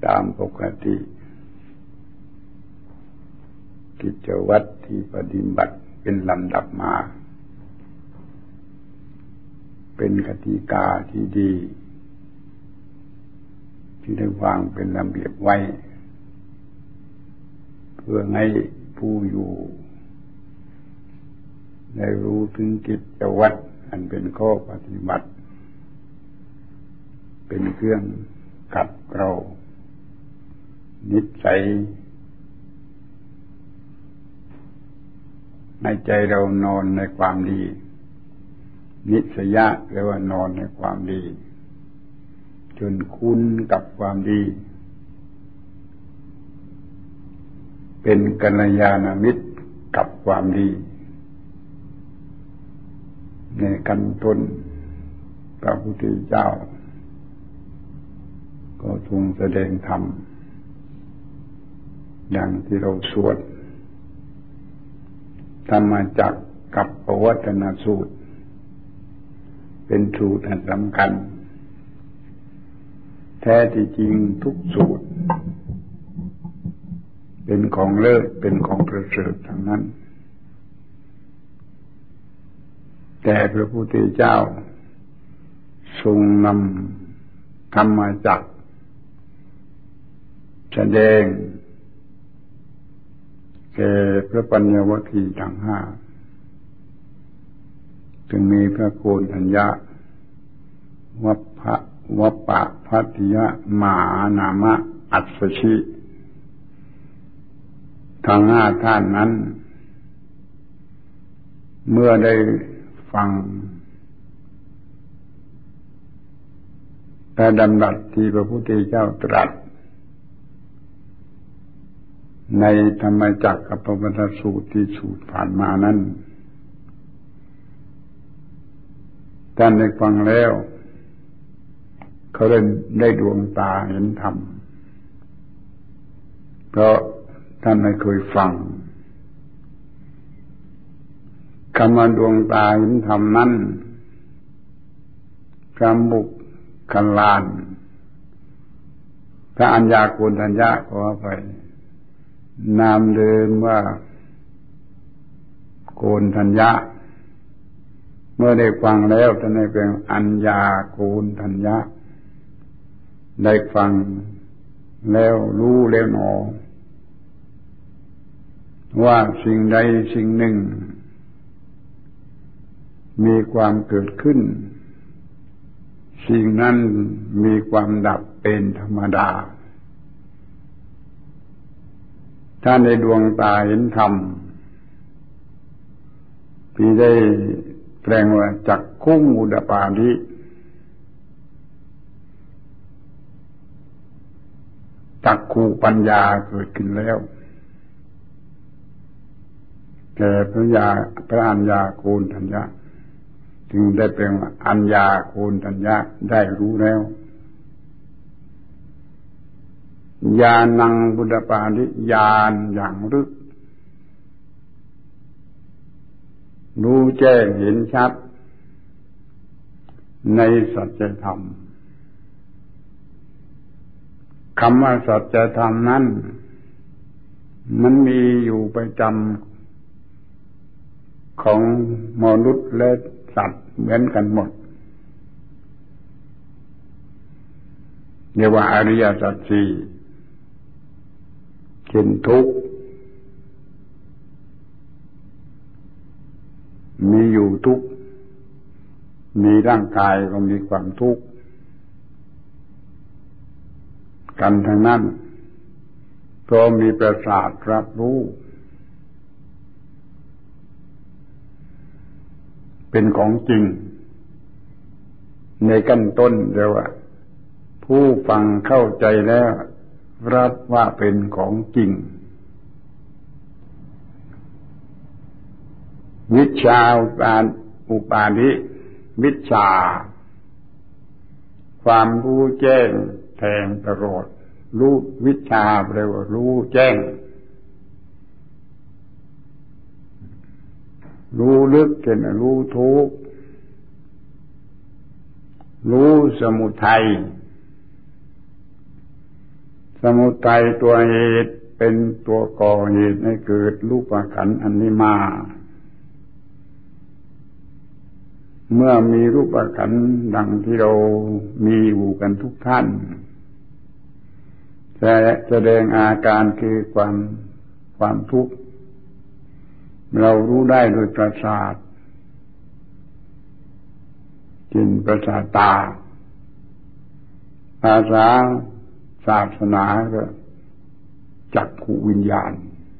ตามปกติกิจวัตรที่ปฏิบัติเป็นลำดับมาเป็นกติกาที่ดีที่ได้วางเป็นระเบียบไว้เพื่อให้ผู้อยู่ได้รู้ถึงกิจวัตรอันเป็นข้อปฏิบัติเป็นเครื่องขัดเกลานิสัยในใจเรานอนในความดีนิสยะแปลว่านอนในความดีจนคุ้นกับความดีเป็นกัลยาณมิตรกับความดีในขั้นต้นพระพุทธเจ้าก็ทรงแสดงธรรมอย่างที่เราสวดธรรมจักรกับปวัตตนสูตรเป็นสูตรอันสำคัญแท้ที่จริงทุกสูตรเป็นของเลิศเป็นของประเสริฐทั้งนั้นแต่พระพุทธเจ้าทรงนำธรรมจักรแสดงแก่พระปัญญวคีทั้งห้าจึงมีพระโกณฑัญญะวัปปะพัทธิยะมหานามะอัสสชิทั้งห้าท่านนั้นเมื่อได้ฟังพระดำรัสที่พระพุทธเจ้าตรัสในธรรมจักรกับปวัตตนสูตรที่สูตรผ่านมานั้นท่านได้ฟังแล้วเขาได้ดวงตาเห็นธรรมเพราะท่านไม่เคยฟังคำว่าดวงตาเห็นธรรมนั้นพระมุขคัลลานพระอัญญาโกณฑัญญะขอไปนามเดิมว่าโกณฑัญญะเมื่อได้ฟังแล้วท่านได้เป็นอัญญาโกณฑัญญะได้ฟังแล้วรู้แล้วหนอว่าสิ่งใดสิ่งหนึ่งมีความเกิดขึ้นสิ่งนั้นมีความดับเป็นธรรมดาถ้าในดวงตาเห็นธรรมที่ได้แปลงว่าจักขุงอุดปาธิจักขุปัญญาเกิดขึ้นแล้วแก่พระอัญญาโกณฑัญญะจึงได้เป็นอัญญาโกณฑัญญะได้รู้แล้วญาณังบุดปาธิญาณอย่างลึกรู้แจ้งเห็นชัดในสัจธรรมคำว่าสัจธรรมนั้นมันมีอยู่ประจำของมนุษย์และสัตว์เหมือนกันหมดเรียกว่าอริยสัจสี่เช่นทุกข์มีอยู่ทุกข์มีร่างกายก็มีความทุกข์กันทั้งนั้นเพราะมีประสาทรับรู้เป็นของจริงในขั้นต้นเรียกว่าผู้ฟังเข้าใจแล้วรับว่าเป็นของจริงวิชชาอุปาทิวิชชาความรู้แจ้งแทงตลอดรู้วิชชาแปลว่ารู้แจ้งรู้ลึกเช่นรู้ทุกข์รู้สมุทัยสมุทัยตัวเหตุเป็นตัวก่อเหตุให้เกิดรูปขันธ์อันนี้มาเมื่อมีรูปขันธ์ดังที่เรามีอยู่กันทุกท่านแสดงอาการคือความทุกข์เรารู้ได้โดยประสาทจินประสาทตาภาษาศาสนาก็จักขุวิญญาณ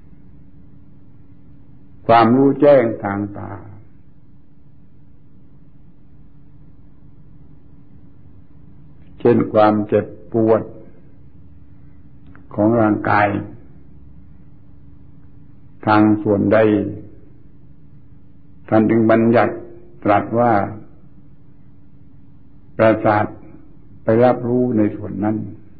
ความรู้แจ้งทางตาเช่นความเจ็บปวดของร่างกายทางส่วนใดท่านจึงบัญญัติตรัสว่าประสาทไปรับรู้ในส่วนนั้น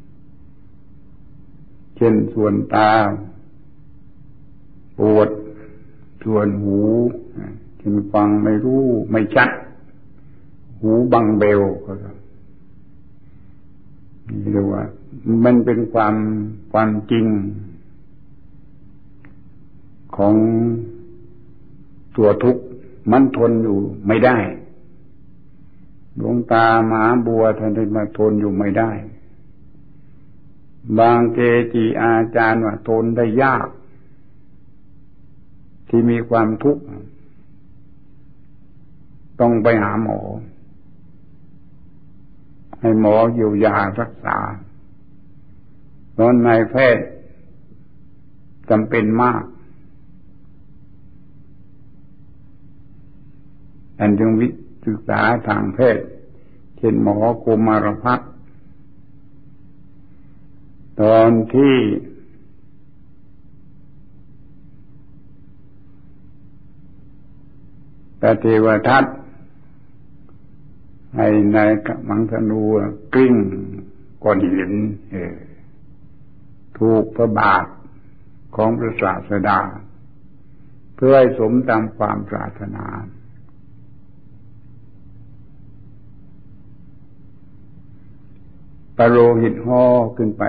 เช่นส่วนตาปวดส่วนหูเช่นฟังไม่รู้ไม่ชัดหูบังเบลก็นี่เรียกว่ามันเป็นความจริงของตัวทุกข์มันทนอยู่ไม่ได้ดวงตามหาบัวท่านได้มาทนอยู่ไม่ได้บางเกจิอาจารย์ว่าทนได้ยากที่มีความทุกข์ต้องไปหาหมอให้หมอเยียวยารักษาเพราะนายแพทย์จำเป็นมากอันจึงศึกษาทางแพทย์เช่นหมอโกมารพัฒน์ตอนที่พระเทวทัตให้นายมังธนูกลิ้งก้อนหินถูกพระบาทของพระศาสดาเพื่อให้สมตามความปรารถนาปโรหิตห่อขึ้นไป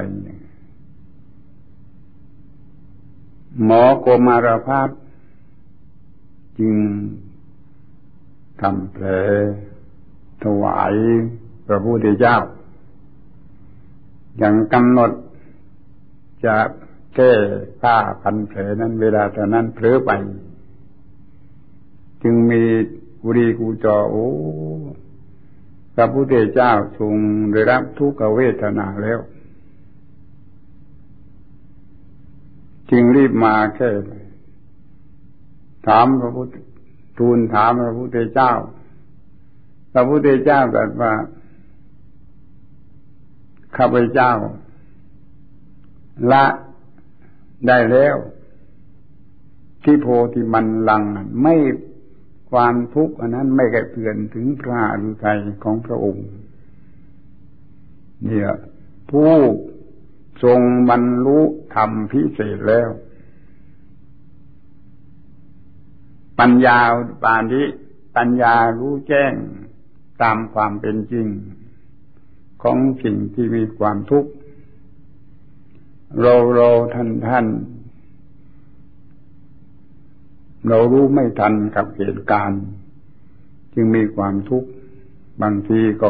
หมอโกมารพัฒน์จึงทำแผลถวายพระพุทธเจ้าอย่างกำหนดจะแก้ผ้าพันแผลนั้นเวลาตอนนั้นเผลอไปจึงมีกุรีกูจอพระพุทธเจ้าทรงได้รับทุกขเวทนาแล้วจึงรีบมาแก้ทูลถามพระพุทธเจ้าพระพุทธเจ้าตรัสว่าข้าพเจ้าละได้แล้วที่โพธิมันลังไม่ความทุกข์อันนั้นไม่กระเทือนถึงพระอฤทัยของพระองค์เนี่ยผู้ทรงบรรลุธรรมพิเศษแล้วปัญญาปานนี้ปัญญารู้แจ้งตามความเป็นจริงของสิ่งที่มีความทุกข์เราท่านเรารู้ไม่ทันกับเหตุการณ์จึงมีความทุกข์บางทีก็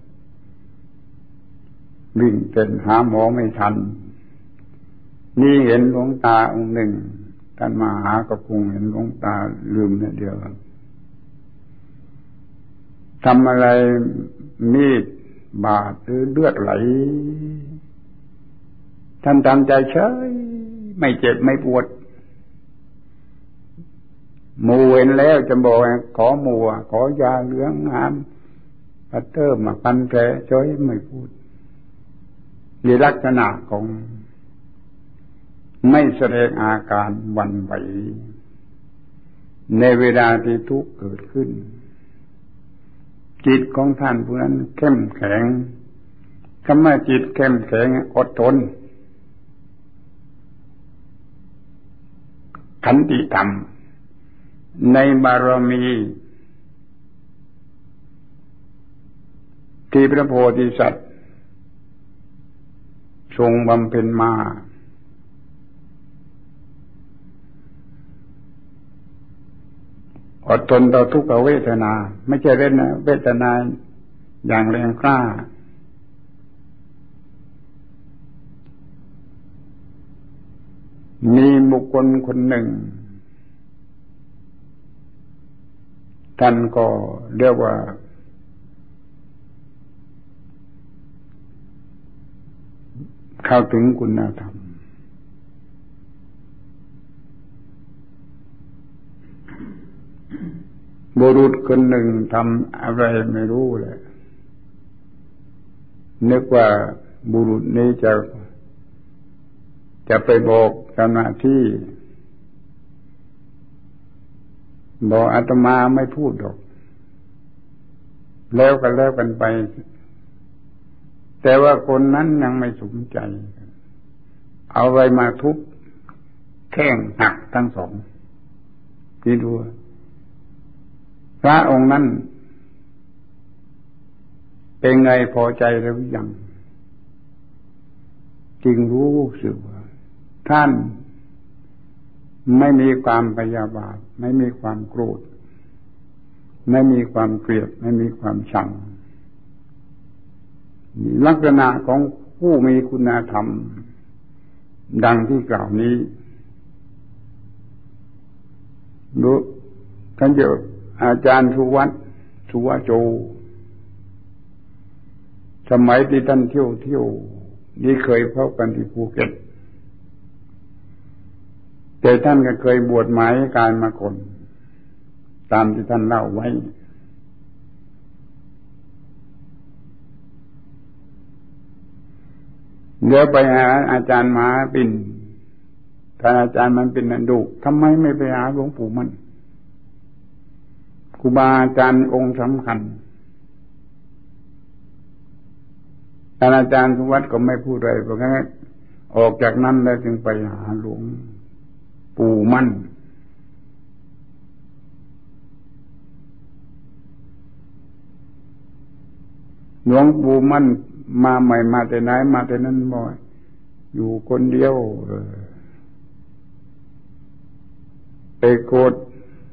วิ่งเต้นหาหมอไม่ทันนี่เห็นหลวงตาองค์หนึ่งท่านมาหาก็คงเห็นหลวงตาลืมเนี่ยเดียวทำอะไรมีดบาดหรือเลือดไหลท่านทำใจเฉยไม่เจ็บไม่ปวดหมู่เห็นแล้วจะบอกขอหมู่ขอยาเหลืองหามพัตเตอร์มาพันแผลเฉยไม่พูดมีลักษณะของไม่แสดงอาการหวั่นไหวในเวลาที่ทุกข์เกิดขึ้นจิตของท่านผู้นั้นเข้มแข็งคำว่าจิตเข้มแข็งอดทนขันติธรรมในบารมีที่พระโพธิสัตว์ททรงบำเพ็ญมาอดทนต่อทุกขเวทนาไม่ใช่เล่นนะเวทนาอย่างแรงกล้ามีบุคคลคนหนึ่งท่านก็เรียกว่าเข้าถึงคุณธรรมบุรุษคนหนึ่งทำอะไรไม่รู้เลยนึกว่าบุรุษนี้จะไปบอกเจ้าหน้าที่บอกอาตมาไม่พูดหรอกแล้วกันไปแต่ว่าคนนั้นยังไม่สนใจเอาไว้มาทุบแข้งหักทั้งสองที่ดูพระองค์นั้นเป็นไงพอใจหรือยังจึงรู้สึกว่าท่านไม่มีความพยาบาทไม่มีความโกรธไม่มีความเกลียดไม่มีความชังลักษณะของผู้มีคุณธรรมดังที่กล่าวนี้ดูท่านเจ้าอาจารย์สุวัฒโจสมัยที่ท่านเที่ยวนี่เคยพบกันที่ภูเก็ตแต่ท่านก็เคยบวชหมายการมาก่อนตามที่ท่านเล่าไว้เดี๋ยวไปหาอาจารย์มหาปิ่นท่านอาจารย์มันเป็นนันดุทำไมไม่ไปหาหลวงปู่มันครูบาอาจารย์องค์สำคัญท่านอาจารย์สุวัฒน์ก็ไม่พูดอะไรเพราะงั้นออกจากนั้นแล้วจึงไปหาหลวงปู่มั่นหลวงปู่มั่นมาใหม่มาแต่ไหนมาแต่นั้นบ่อยอยู่คนเดียวไปโกรธ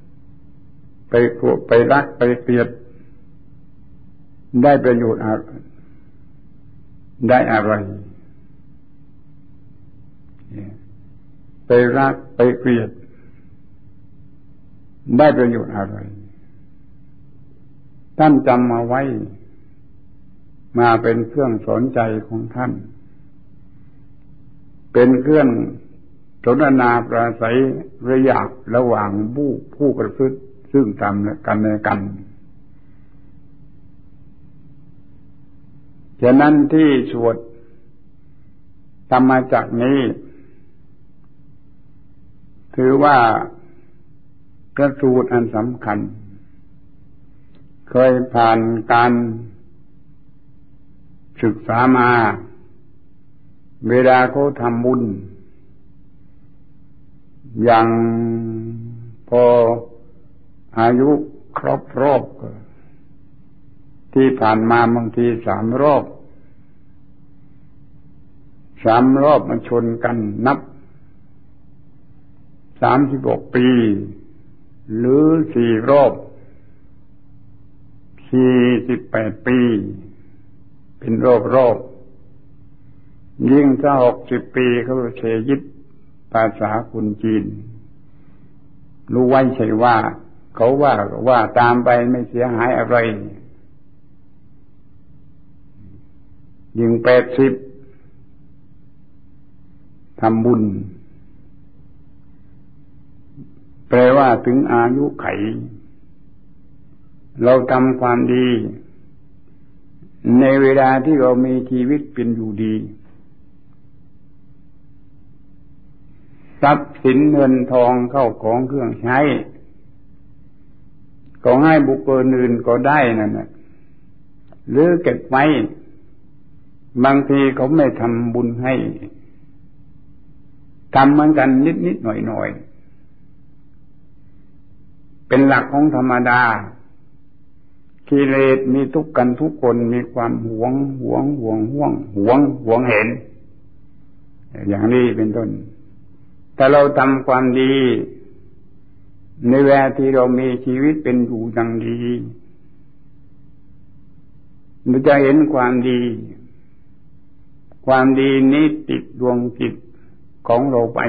ไปรักไปเกลียดได้ประโยชน์ได้อะไรไปรักไปเกลียดได้ประโยชน์อะไรท่านจำมาไว้มาเป็นเครื่องสอนใจของท่านเป็นเครื่องสนทนาปราศัยระยะระหว่างผู้ประพฤติซึ่งทำกันในกันฉะนั้นที่สวดธรรมจักรนี้ถือว่ากระสูตรอันสำคัญเคยผ่านการศึกษามาเวลาเขาทำบุญอย่างพออายุครบรอบที่ผ่านมาบางที3 รอบมันชนกันนับ36 ปีหรือ4 รอบ48 ปีเป็นรอบยิ่งถ้า60 ปีเขาเชยิดภาษาคนจีนรู้ไว้ใช่ว่าเขาว่าตามไปไม่เสียหายอะไรยิ่ง80ทำบุญแปลว่าถึงอายุไขเราทำความดีในเวลาที่เรามีชีวิตเป็นอยู่ดีทรัพย์สินเงินทองเข้าของเครื่องใช้ก็ให้บุคคลอื่นก็ได้นั่นแหละหรือเก็บไว้บางทีเขาไม่ทำบุญให้ทำเหมือนกันนิดหน่อยเป็นหลักของธรรมดากิเลสมีทุกคนมีความหวงเห็นอย่างนี้เป็นต้นถ้าเราทำความดีในเวลาที่เรามีชีวิตเป็นอยู่ดังดีเราจะเห็นความดีนี้ติดดวงจิตของเราไป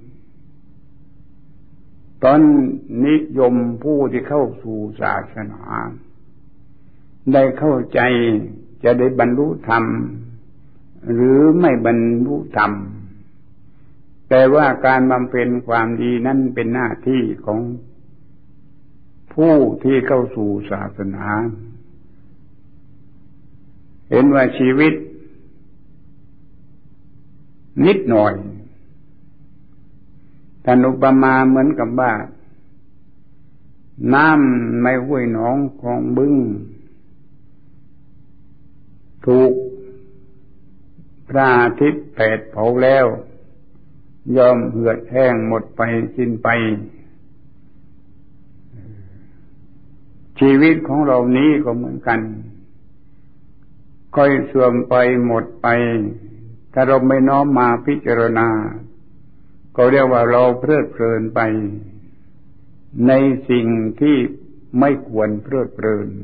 ตอนนิยมผู้ที่เข้าสู่ศาสนาได้เข้าใจจะได้บรรลุธรรมหรือไม่บรรลุธรรมแต่ว่าการบำเพ็ญความดีนั้นเป็นหน้าที่ของผู้ที่เข้าสู่ศาสนาเห็นว่าชีวิตนิดหน่อยท่านอุปมาเหมือนกับว่าน้ำในห้วยหนองคลองบึ้งถูกพระอาทิตย์แผดเผาแล้วยอมเหือดแห้งหมดไปสิ้นไปชีวิตของเรานี้ก็เหมือนกันค่อยเสื่อมไปหมดไปถ้าเราไม่น้อมมาพิจารณาก็เรียกว่าเราเพลิดเพลินไปในสิ่งที่ไม่ควรเพลิดเพลิน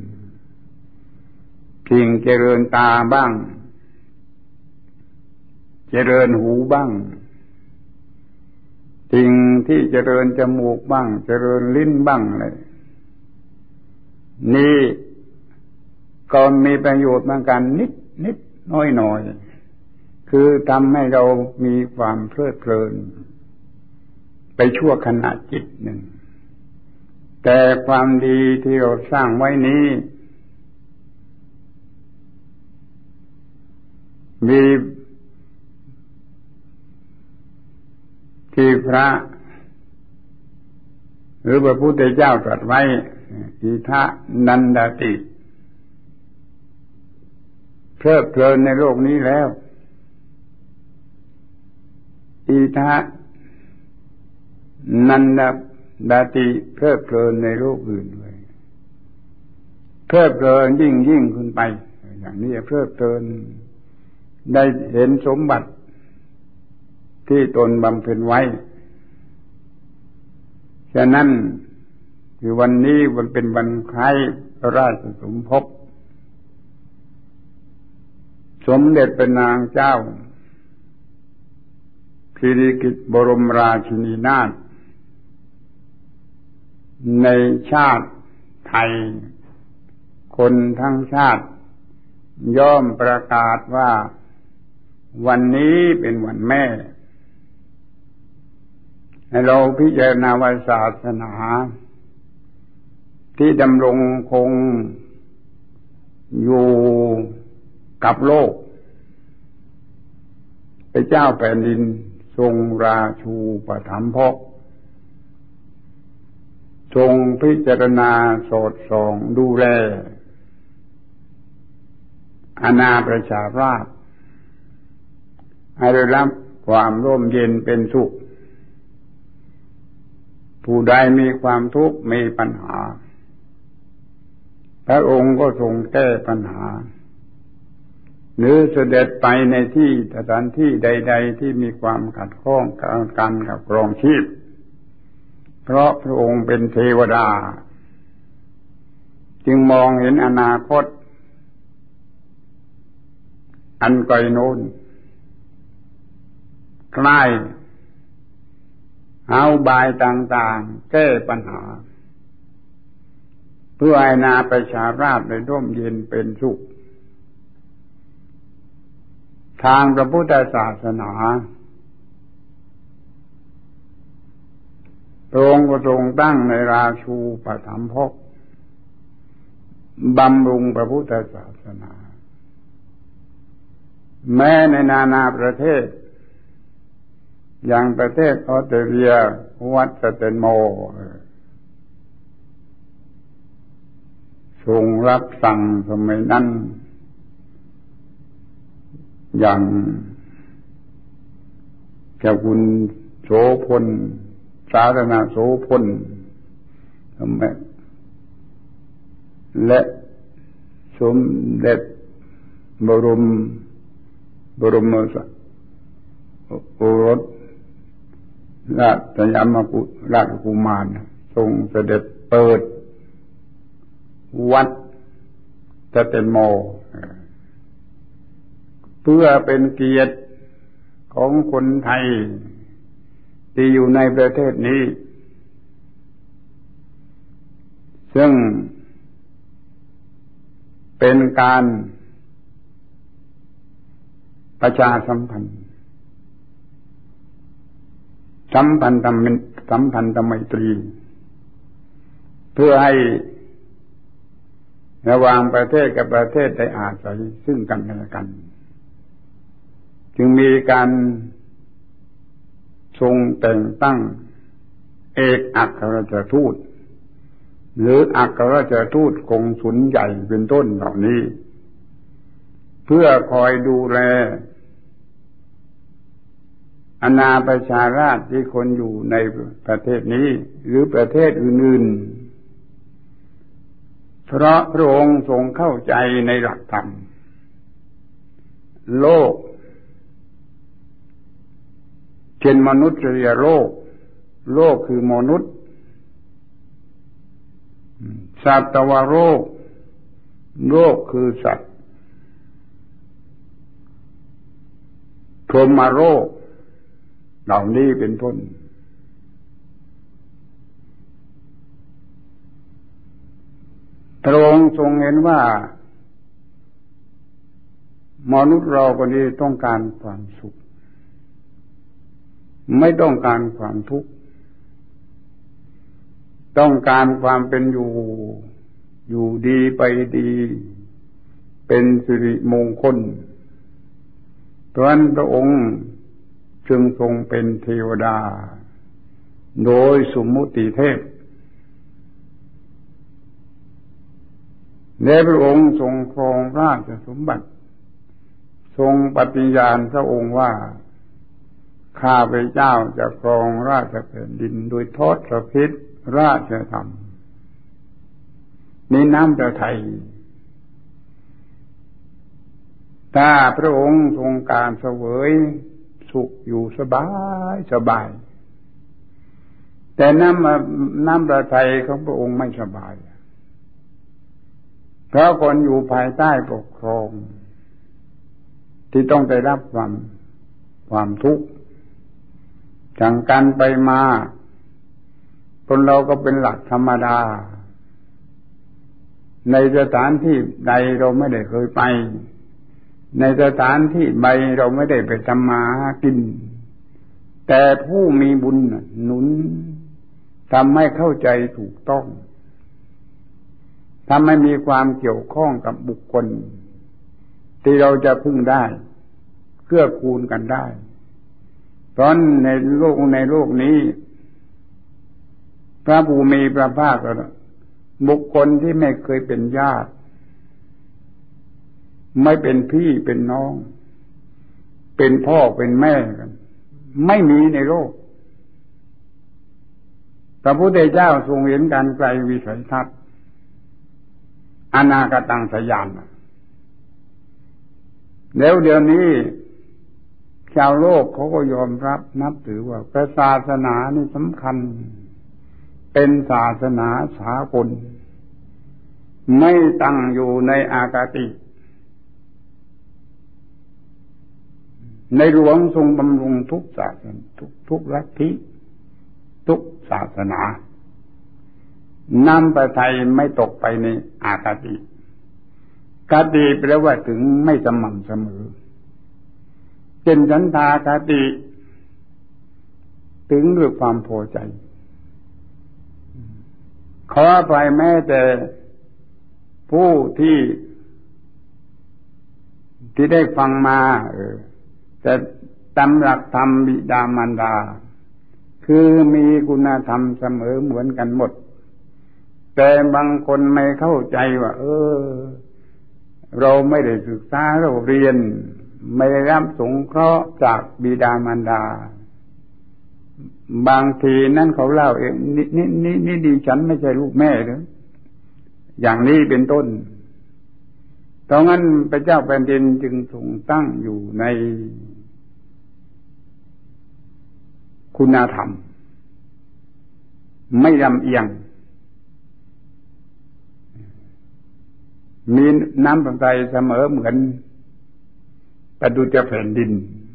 สิ่งเจริญตาบ้างเจริญหูบ้างสิ่งที่เจริญจมูกบ้างเจริญลิ้นบ้างเลยนี่ก็มีประโยชน์เหมือนกันนิดน้อยคือทำให้เรามีความเพลิดเพลินไปชั่วขณะจิตหนึ่งแต่ความดีที่เราสร้างไว้นี้มีที่พระหรือพระพุทธเจ้าตรัสไว้อิทะนันดาติเพลิดเพลินในโลกนี้แล้วอิทะนันดาติเพลิดเพลินในโลกอื่นด้วยเพลิดเพลินยิ่งขึ้นไปอย่างนี้เพลิดเพลินได้เห็นสมบัติที่ตนบำเพ็ญไว้ฉะนั้นคือวันนี้มันเป็นวันคล้ายพระราชสมภพสมเด็จพระนางเจ้าสิริกิติ์บรมราชินีนาถในชาติไทยคนทั้งชาติย่อมประกาศว่าวันนี้เป็นวันแม่ให้เราพิจารณาว่าศาสนาที่ดำรงคงอยู่กับโลกพระเจ้าแผ่นดินทรงราชูปถัมภกทรงพิจารณาสอดส่องดูแลอาณาประชาราษฎร์ให้ได้รับความร่มเย็นเป็นสุขผู้ใดมีความทุกข์มีปัญหาพระองค์ก็ทรงแก้ปัญหาหรือเสด็จไปในที่สถานที่ใดๆที่มีความขัดข้องกับการกับครองชีพเพราะพระองค์เป็นเทวดาจึงมองเห็นอนาคตอันไกลโน้นใกล้เอาบายต่างๆแก้ปัญหาเพื่อให้อาณาประชาราษฎร์ได้ร่มเย็นเป็นสุขทางพระพุทธศาสนาพระองค์ก็ทรงตั้งในราชูปถัมภกบำรุงพระพุทธศาสนาแม้ในนานาประเทศอย่างประเทศออสเตรเลียวัดสเตนโมทรงรับสั่งสมัยนั้นอย่างเจ้าคุณโสพลสาธารณโสพลและสมเด็จบรมโอรสราชยามกุฎราชกุมารทรงเสด็จเปิดวัดตะเตโมเพื่อเป็นเกียรติของคนไทยที่อยู่ในประเทศนี้ซึ่งเป็นการประชาสัมพันธ์สัมพันธไมตรีเพื่อให้ระหว่างประเทศกับประเทศได้อาศัยซึ่งกันและกันจึงมีการทรงแต่งตั้งเอกอัครราชทูตหรืออัครราชทูตกงสุลใหญ่เป็นต้นเหล่านี้เพื่อคอยดูแลอาณาประชาราษฎร์ที่คนอยู่ในประเทศนี้หรือประเทศอื่นๆเพราะพระองค์ทรงเข้าใจในหลักธรรมโลกเช่นมนุษยโลกโลกคือมนุษย์สัตวโลกโลกคือสัตว์พรหมโลกเหล่านี้เป็นต้นพระองค์ทรงเห็นว่ามนุษย์เราคนนี้ต้องการความสุขไม่ต้องการความทุกข์ต้องการความเป็นอยู่ดีไปดีเป็นสิริมงคลเพราะฉะนั้นพระองค์จึงทรงเป็นเทวดาโดยสมมุติเทพและพระองค์ทรงครองราชสมบัติทรงปฏิญาณพระองค์ว่าข้าพเจ้าจะครองราชแผ่นดินโดยทอดพระพิษราชธรรมในน้ำพระทัยถ้าพระองค์ทรงการเสวยสุขอยู่สบายแต่น้ำพระทัยของพระองค์ไม่สบายเพราะคนอยู่ภายใต้ปกครองที่ต้องได้รับความทุกข์จังกันไปมาคนเราก็เป็นหลักธรรมดาในสถานที่ใดเราไม่ได้เคยไปในสถานที่ใดเราไม่ได้ไปทำมาหากินแต่ผู้มีบุญหนุนทำให้เข้าใจถูกต้องทำให้มีความเกี่ยวข้องกับบุคคลที่เราจะพึ่งได้เกื้อกูลกันได้เพราะในโลกนี้พระผู้มีพระภาคบุคคลที่ไม่เคยเป็นญาติไม่เป็นพี่เป็นน้องเป็นพ่อเป็นแม่กันไม่มีในโลกพระพุทธเจ้าทรงเห็นการไกลวิสัยทัศน์อนาคตังสยานแล้วเดี๋ยวนี้ชาวโลกเขาก็ยอมรับนับถือว่าพระศาสนานี่สำคัญเป็นศาสนาสากลไม่ตั้งอยู่ในอากาติในหลวงทรงบำรุงทุกศาสนาทุกลัทธิทุกศาสนาน้ำพระทัยไม่ตกไปในอากาติกาติแปลว่าถึงไม่สม่ำเสมอเป็นฉันทากาติถึงด้วยความพอใจขออภัยแม้แต่ผู้ที่ได้ฟังมาแต่ตามหลักธรรมบิดามารดาคือมีคุณธรรมเสมอเหมือนกันหมดแต่บางคนไม่เข้าใจว่าเราไม่ได้ศึกษาเราเรียนไม่ได้รับสงเคราะห์จากบิดามารดาบางทีนั่นเขาเล่าเองนี่ดิฉันไม่ใช่ลูกแม่หรืออย่างนี้เป็นต้นตอนนั้นพระเจ้าแผ่นดินจึงทรงตั้งอยู่ในคุณธรรมไม่ลำเอียงมีน้ำพระทัยเสมอเหมือนประดุจแผ่นดิน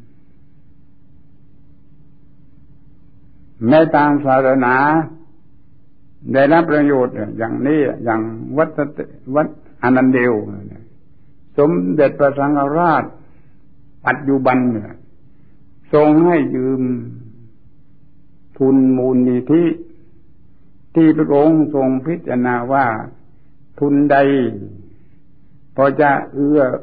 แม้ทางศาสนาได้รับประโยชน์อย่างนี้อย่างวัดอนันเดลสมเด็จพระสังฆราชปัจจุบันทรงให้ยืมทุนมูลนิธิที่พระองค์ทรงพิจารณาว่าทุนใดพอจะเอื้อ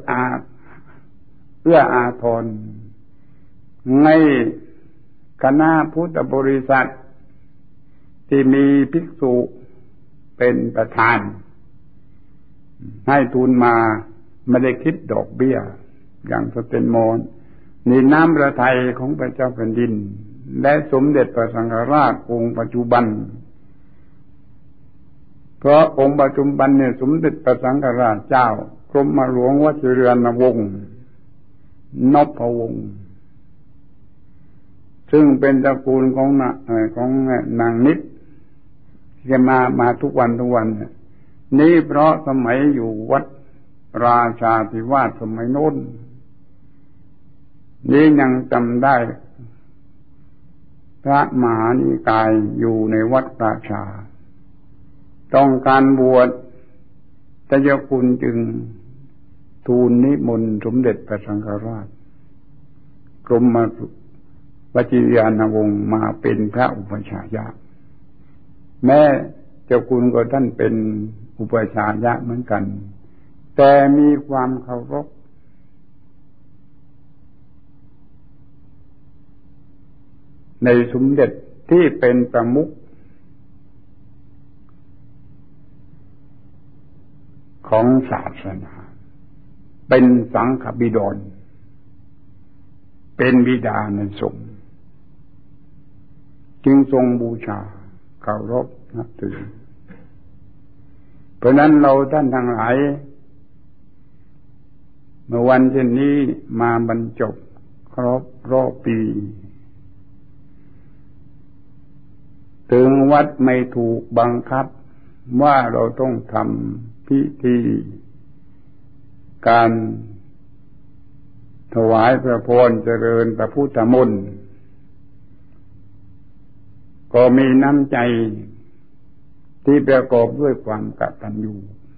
อาทรในคณะพุทธบริษัทที่มีภิกษุเป็นประธานให้ทุนมาไม่ได้คิดดอกเบี้ยอย่างสเตนโมนนี่น้ำพระทัยของพระเจ้าแผ่นดินและสมเด็จพระสังฆราชองค์ปัจจุบันเพราะองค์ปัจจุบันเนี่ยสมเด็จพระสังฆราชเจ้ากรมหลวงวชิรนวงศ์นพวงศ์ซึ่งเป็นตระกูลของนางนิดที่มาทุกวันนี้เพราะสมัยอยู่วัดราชาธิวาสสมัยโน้นนี้ยังจำได้พระมหานิกายอยู่ในวัดราชาต้องการบวชเจ้าคุณจึงทูลนิมนต์สมเด็จพระสังฆราชกรมวชิรนวงศ์มาเป็นพระอุปชฌายะแม้เจ้าคุณก็ท่านเป็นอุปชฌายะเหมือนกันแต่มีความเคารพในสมเด็จที่เป็นประมุขของศาสนาเป็นสังฆบิดรเป็นบิดาในสงฆ์จึงทรงบูชาเคารพนับถือเพราะนั้นเราท่านทั้งหลายเมื่อวันเช่นนี้มาบรรจบครบรอบปีถึงวัดไม่ถูกบังคับว่าเราต้องทำพิธีการถวายพระพรเจริญพระพุทธมนต์ก็มีน้ำใจที่ประกอบด้วยความกตัญญู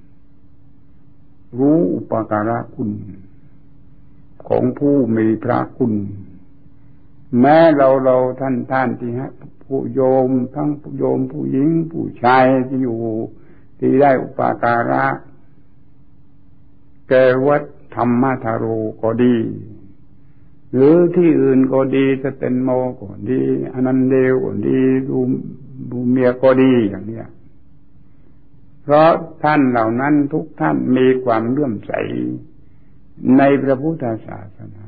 รู้อุปการะคุณของผู้มีพระคุณแม้เราท่านที่ผู้โยมทั้งผู้โยมผู้หญิงผู้ชายที่อยู่ที่ได้อุปการะแก่วัดธรรมธาโรก็ดีหรือที่อื่นก็ดีสเตนโมก็ดีอนันเดลก็ดีดูเมียก็ดีอย่างเนี้ยเพราะท่านเหล่านั้นทุกท่านมีความเลื่อมใสในพระพุทธศาสนา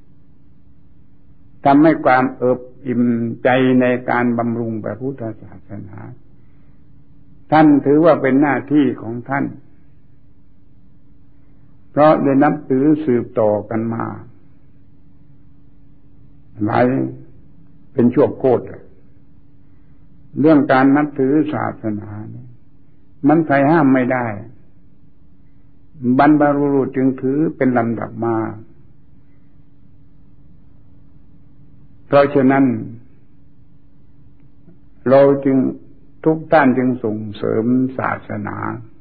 ทำให้ความเอิบอิ่มใจในการบำรุงพระพุทธศาสนาท่านถือว่าเป็นหน้าที่ของท่านเพราะได้นับถือสืบต่อกันมาหลายเป็นชั่วโคตรเรื่องการนับถือศาสนามันใครห้ามไม่ได้บรรพบุรุษจึงถือเป็นลำดับมาเพราะฉะนั้นเราจึงทุกท่านจึงส่งเสริมศาสนา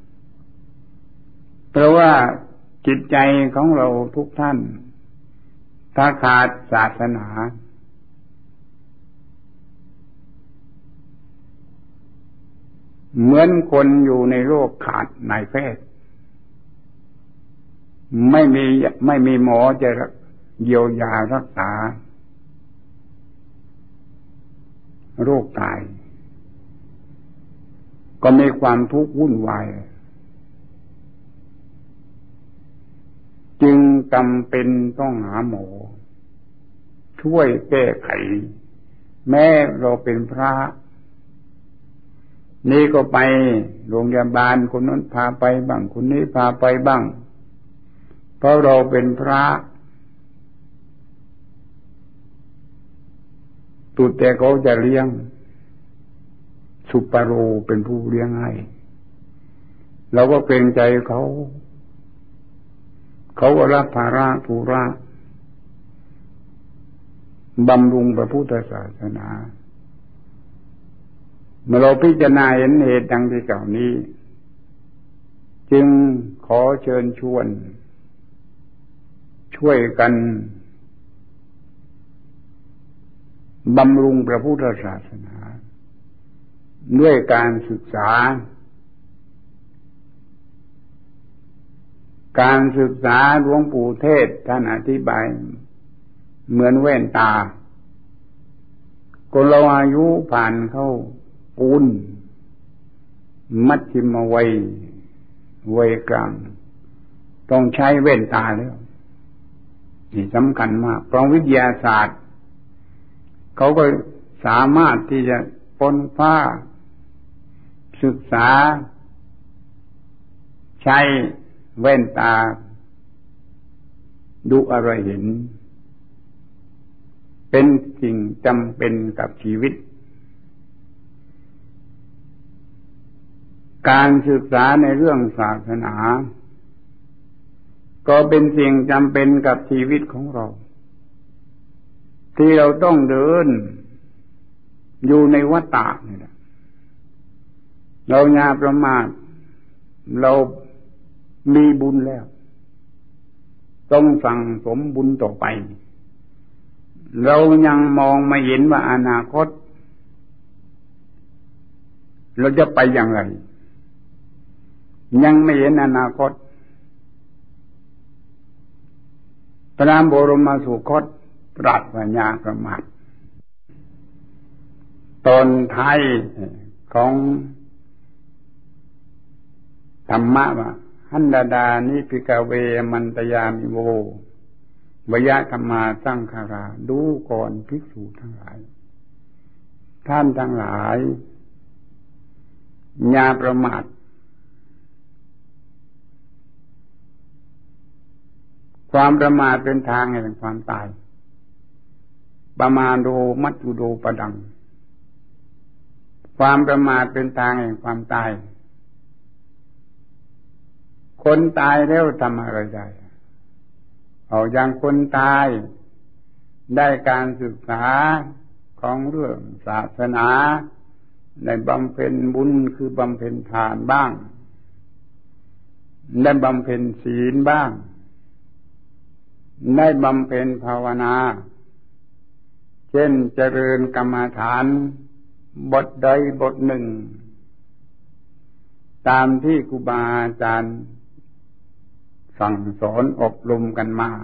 เพราะว่าจิตใจของเราทุกท่านถ้าขาดศาสนาเหมือนคนอยู่ในโรคขาดนายแพทย์ไม่มีหมอจะเยียวยารักษาโรคตายก็มีความทุกข์วุ่นวายจึงจำเป็นต้องหาหมอช่วยแก้ไขแม้เราเป็นพระนี่ก็ไปโรงพยาบาลคนนั้นพาไปบ้างคนนี้พาไปบ้างเพราะเราเป็นพระตสุดแต่เขาจะเลี้ยงสุปโรเป็นผู้เลี้ยงให้เราก็เกรงใจเขาก็รับภาระธุระบำรุงพระพุทธศาสนาเมื่อเราพิจารณาเห็นเหตุดังที่กล่าวนี้จึงขอเชิญชวนช่วยกันบำรุงพระพุทธศาสนาด้วยการศึกษาหลวงปู่เทศท่านอธิบายเหมือนแว่นตาคนเราอายุผ่านเข้าปูนมัชฌิมวัยกลางต้องใช้แว่นตาแล้วนี่สำคัญมากเพราะวิทยาศาสตร์เขาก็สามารถที่จะค้นคว้าศึกษาใช้แว่นตาดูอะไรเห็นเป็นสิ่งจำเป็นกับชีวิตการศึกษาในเรื่องศาสนาก็เป็นสิ่งจำเป็นกับชีวิตของเราที่เราต้องเดินอยู่ในวัฏฏะนี่แหละเราอย่าประมาทเรามีบุญแล้วต้องสั่งสมบุญต่อไปเรายังมองไม่เห็นว่าอนาคตเราจะไปอย่างไรยังไม่เห็นอนาคตพระบรมสุคตตรัสว่าอย่าประมาทตอนท้ายของธรรมะว่าหันดานิภิกเวมันตยามิโววยะธรรมาสังขาราดูก่อนภิกษุทั้งหลายท่านทั้งหลายอย่าประมาทความประมาทเป็นทางแห่งความตายประมาโดมัจจุโดปดังความประมาทเป็นทางแห่งความตายคนตายแล้วทำอะไรได้เอาอย่างคนตายได้การศึกษาของเรื่องศาสนาได้บำเพ็ญบุญคือบำเพ็ญทานบ้างได้บำเพ็ญศีลบ้างได้บำเพ็ญภาวนาเช่นเจริญกรรมฐานบทใดบทหนึ่งตามที่ครูบาอาจารย์สั่งสอนอบรมกันมา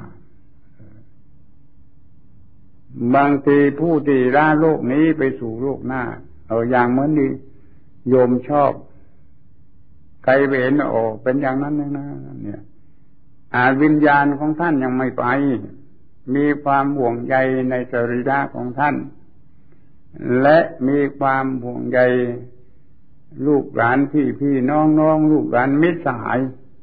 บางทีผู้ที่ละโลกนี้ไปสู่โลกหน้าเอาอย่างเหมือนนี้โยมชอบใครเห็นโอ้เป็นอย่างนั้นนะเนี่ยวิญญาณของท่านยังไม่ไปมีความห่วงใยในสรีระของท่านและมีความห่วงใยลูกหลานพี่น้องลูกหลานมิตรสหาย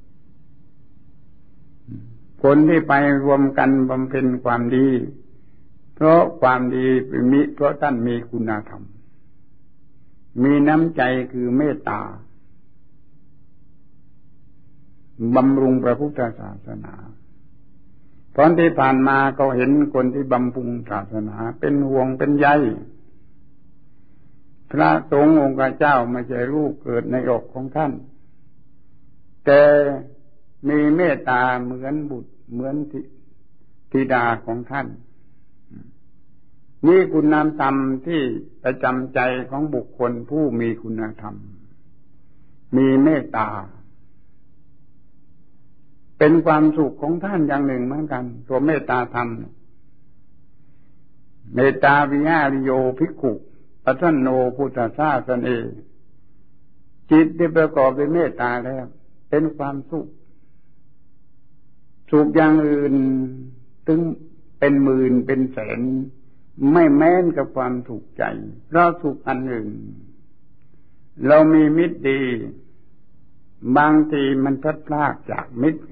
คนที่ไปรวมกันบำเพ็ญความดีเพราะความดีเพราะท่านมีคุณธรรมมีน้ำใจคือเมตตาบำรุงพระพุทธศาสนาตอนที่ผ่านมาก็เห็นคนที่บำรุงศาสนาเป็นห่วงเป็นใยพระสงฆ์องค์เจ้าไม่ใช่ลูกเกิดในอกของท่านแต่มีเมตตาเหมือนบุตรเหมือนธิดาของท่านนี่คุณธรรมที่ประจำใจของบุคคลผู้มีคุณธรรมมีเมตตาเป็นความสุขของท่านอย่างหนึ่งเหมือนกันตัวเมตตาธรรมเมตตาวิหาริโยภิกขุปัสสนโนพุทธศาสนาจิตที่ประกอบด้วยเมตตาแล้วเป็นความสุขอย่างอื่นถึงเป็นหมื่นเป็นแสนไม่แม้นกับความถูกใจเพราะสุขอันหนึ่งเรามีมิตรดีบางทีมันพลัดพรากจากมิตร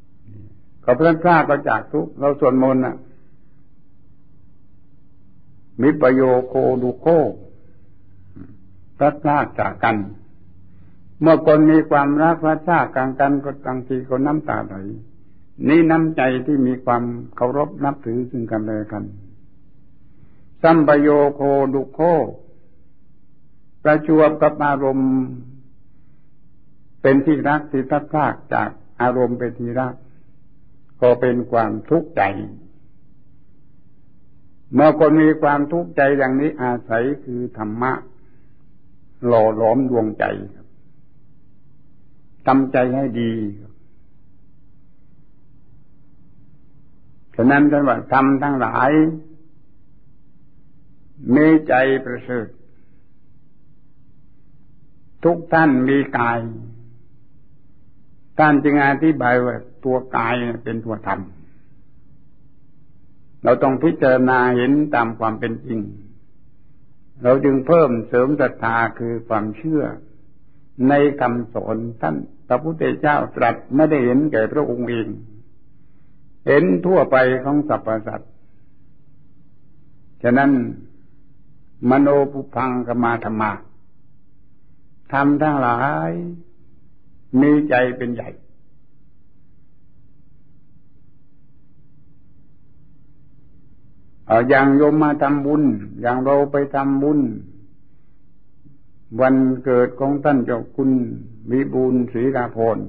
ก็พลัดพรากก็จากทุกข์เราสวดมนต์มิปโยโคดุโคพลัดพรากจากกันเมื่อคนมีความรักพลัดพรากกันก็บางทีก็น้ำตาไหลนี่น้ำใจที่มีความเคารพนับถือซึ่งกันและกันสัมปโยโคดุโคประจวบกับอารมณ์เป็นที่รักที่พลัดพรากจากอารมณ์เป็นที่รักก็เป็นความทุกข์ใจเมื่อคนมีความทุกข์ใจอย่างนี้อาศัยคือธรรมะหล่อหลอมดวงใจทำใจให้ดีฉะนั้นท่านว่าธรรมทั้งหลายมีใจประเสริฐทุกท่านมีกายท่านจึงอธิบายว่าตัวกายเป็นตัวธรรมเราต้องพิจารณาเห็นตามความเป็นจริงเราจึงเพิ่มเสริมศรัทธาคือความเชื่อในคำสอนท่านพระพุทธเจ้าตรัสไม่ได้เห็นแก่พระองค์เองเห็นทั่วไปของสรรพสัตว์ฉะนั้นมโนปุพังกมาธรรมาธรรมทั้งหลายมีใจเป็นใหญ่อย่างโยมมาทำบุญอย่างเราไปทำบุญวันเกิดของท่านเจ้าคุณวิบูลย์ศรีราภรณ์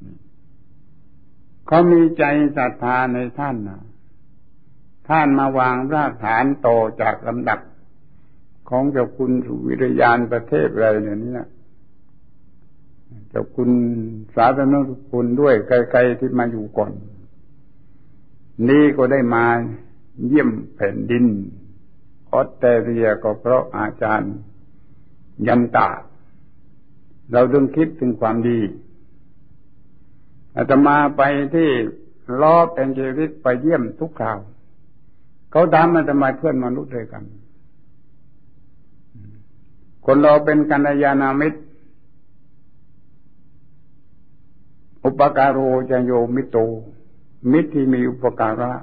เขามีใจศรัทธาในท่านนะท่านมาวางรากฐานต่อจากลำดับของเจ้าคุณสุวิริยานประเทศอะไรเนี่ยเจ้าคุณสาธารณคุณด้วยไกลๆที่มาอยู่ก่อนนี่ก็ได้มาเยี่ยมแผ่นดินออสเตรเลียก็เพราะอาจารย์ยันตาเราต้องคิดถึงความดีอาตมาไปที่ลอสแอนเจลิสไปเยี่ยมทุกคราวเขาถามอาตมาเพื่อนมนุษย์ด้วยกันคนเราเป็นกัลยาณมิตรอุปการโรจะโยมิโตมิตรที่มีอุปการะ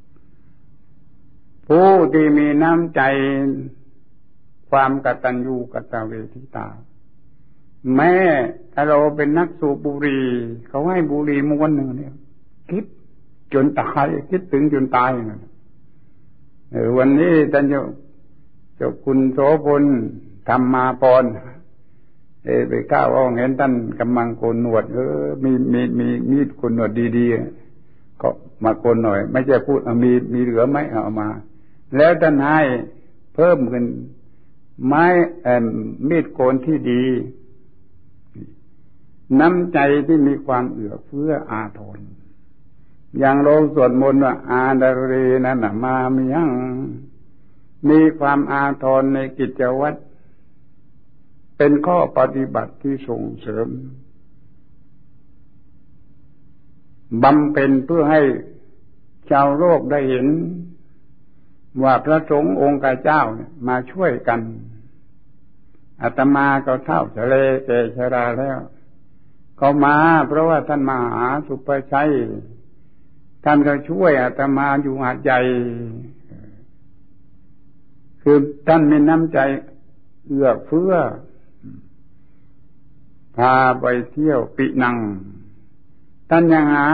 ผู้ที่มีน้ำใจความกตัญญูกตเวทิตาแม้ถ้าเราเป็นนักสูบบุหรี่เขาให้บุหรี่ม้วนหนึ่งเนี่ยคิดจนตายคิดถึงจนตายนะวันนี้ท่านเจ้าคุณโสพลธรรมาปรไปก้าวเห็นท่านกำลังโกนหนวดมีดโกนหนวดดีๆก็มาโกนหน่อยไม่ใช่พูดมีเหลือไหมเอามาแล้วท่านให้เพิ่มขึ้นไม้มีดโกนที่ดีน้ำใจที่มีความเอื้อเฟื้ออาทรอย่างเราสวดมนต์ว่าอาดาเรนั่นน่ะมามียังมีความอาทรในกิจวัตรเป็นข้อปฏิบัติที่ส่งเสริมบำเพ็ญเพื่อให้ชาวโลกได้เห็นว่าพระสงฆ์องค์เจ้าเนี่ยมาช่วยกันอาตมาก็เฒ่าทะเลแก่ชราแล้วเขามาเพราะว่าท่านมหาสุภชัยท่านก็ช่วยอาตมาอยู่หาดใหญ่คือท่านมีน้ำใจเอื้อเฟื้อพาไปเที่ยวปีนังท่านยังหา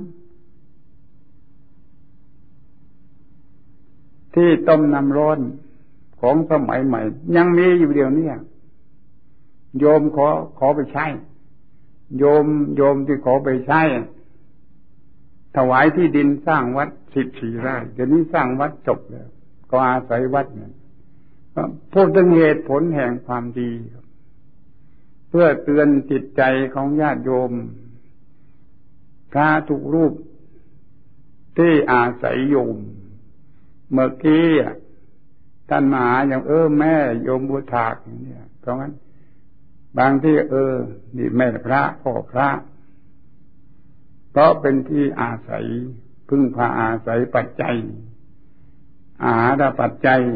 ที่ต้มน้ำร้อนของสมัยใหม่ยังมีอยู่เดียวนี้โยมขอไปใช้โยมที่ขอไปใช้ถวายที่ดินสร้างวัด14 ไร่เดี๋ยวนี้สร้างวัดจบแล้วก็อาศัยวัดเนี่ยพูดถึงเหตุผลแห่งความดีเพื่อเตือนจิตใจของญาติโยมพระทุกรูปที่อาศัยโยมเมื่อกี้ท่านมาอย่างแม่โยมบุถากอย่างนี้เพราะงั้นบางที่นี่แม่พระพ่อพระเพราะเป็นที่อาศัยพึ่งพาอาศัยปัจจัยอาหารปัจจัย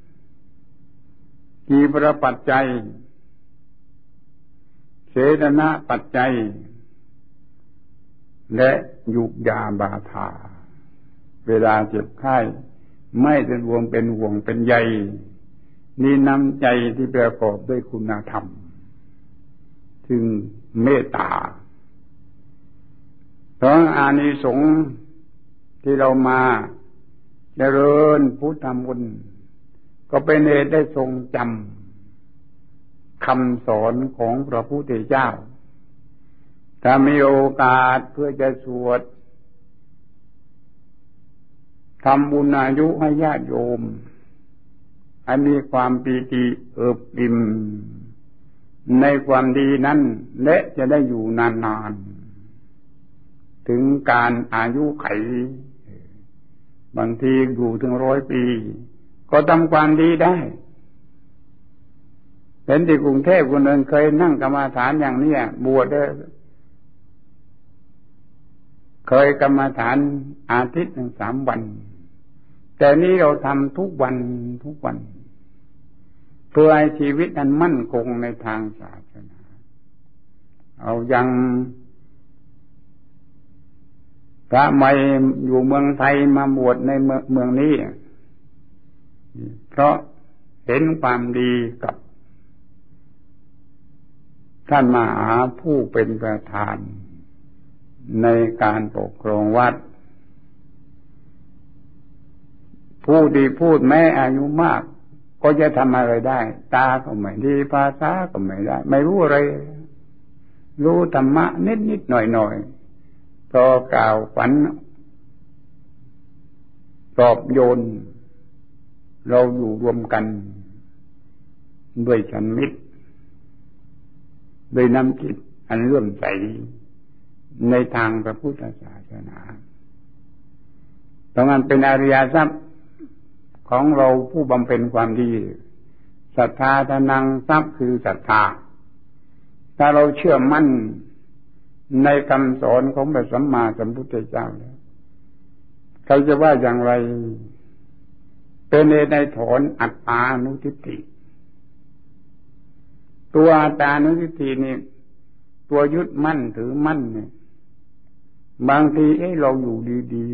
กีบรปัจจัยเสนาปัจจัยและยุกยาบาทาเวลาเจ็บไข้ไม่เป็นห่วงเป็นใยนี่น้ำใจที่ประกอบด้วยคุณธรรมถึงเมตตาเพราะอานิสงส์ที่เรามาเจริญพุทธมนต์ก็เป็นเหตุได้ทรงจำคำสอนของพระพุทธเจ้าถ้ามีโอกาสเพื่อจะสวดทำบุญอายุให้ญาติโยมให้มีความปีติเอิบอิ่มในความดีนั้นและจะได้อยู่นานๆถึงการอายุไขบางทีอยู่ถึง100 ปีก็ทำความดีได้เห็นที่กรุงเทพคนหนึ่งเคยนั่งกรรมฐานอย่างนี้บวชได้เคยกรรมฐานอาทิตย์หนึ่ง3 วันแต่นี้เราทำทุกวันเพื่อให้ชีวิตนั้นมั่นคงในทางศาสนาเอายังพระใหม่อยู่เมืองไทยมาบวชในเมืองนี้เพราะเห็นความดีกับท่านมหาผู้เป็นประธานในการปกครองวัดผู้ที่พูดแม้อายุมากก็จะทำอะไรได้ตาก็ไม่ดีภาษาก็ไม่ได้ไม่รู้อะไรรู้ธรรมะนิดหน่อยพอกล่าวฝันปลอบโยนเราอยู่รวมกันด้วยฉันมิตรด้วยน้ำจิตอันเลื่อมใสในทางพระพุทธศาสนาตรงนั้นเป็นอริยทรัพย์ของเราผู้บำเพ็ญความดีศรัทธาทานังทรัพย์คือศรัทธาถ้าเราเชื่อมั่นในคำสอนของพระสัมมาสัมพุทธเจ้าแล้วใครจะว่าอย่างไรเป็นในถอนอัตตานุทิฏฐิตัวอัตตานุทิฏฐินี่ตัวยึดมั่นถือมั่นเนี่ยบางทีเราอยู่ดี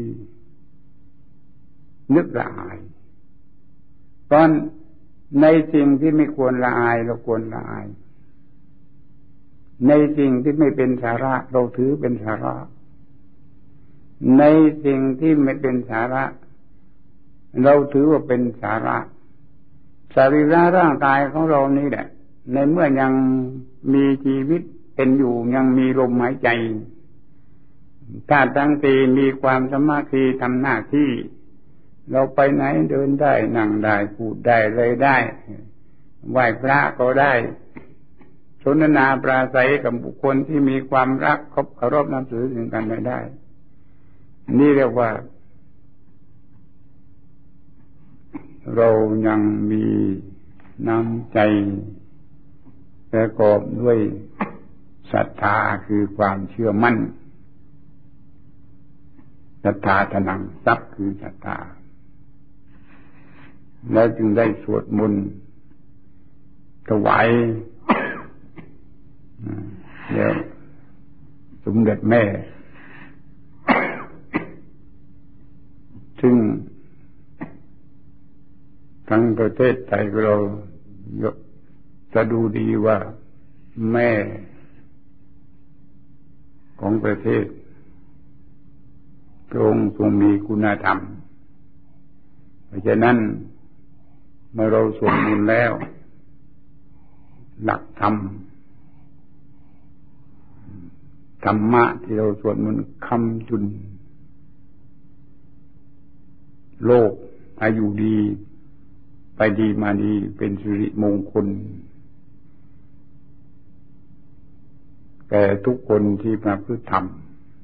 ๆนึกละอายตอนในสิ่งที่ไม่ควรละอายเราควรละอายในสิ่งที่ไม่เป็นสาระเราถือเป็นสาระในสิ่งที่ไม่เป็นสาระเราถือว่าเป็นสาระสรีระร่างกายของเรานี่แหละในเมื่อยังมีชีวิตเป็นอยู่ยังมีลมหายใจถ้าตั้งตีมีความสามัคคีทำหน้าที่เราไปไหนเดินได้นั่งได้พูดได้เลยได้ไหว้พระก็ได้สนทนาปราศัยกับบุคคลที่มีความรักเคารพนับถือถึงกันได้นี่เรียกว่าเรายังมีน้ำใจประกอบด้วยศรัทธาคือความเชื่อมั่นศรัทธาทานังทรัพย์คือศรัทธาแล้วจึงได้สวดมนต์ถวายแล้วสมเด็จแม่ซึ่งทั้งประเทศไทยเราจะดูดีว่าแม่ของประเทศพระองค์ทรงมีคุณธรรมเพราะฉะนั้นเมื่อเราสวดมนต์แล้วหลักธรรมธรรมะที่เราสวดมนต์คำจุนโลกอายุดีไปดีมาดีเป็นสิริมงคลแก่ทุกคนที่มาพฤติธรรม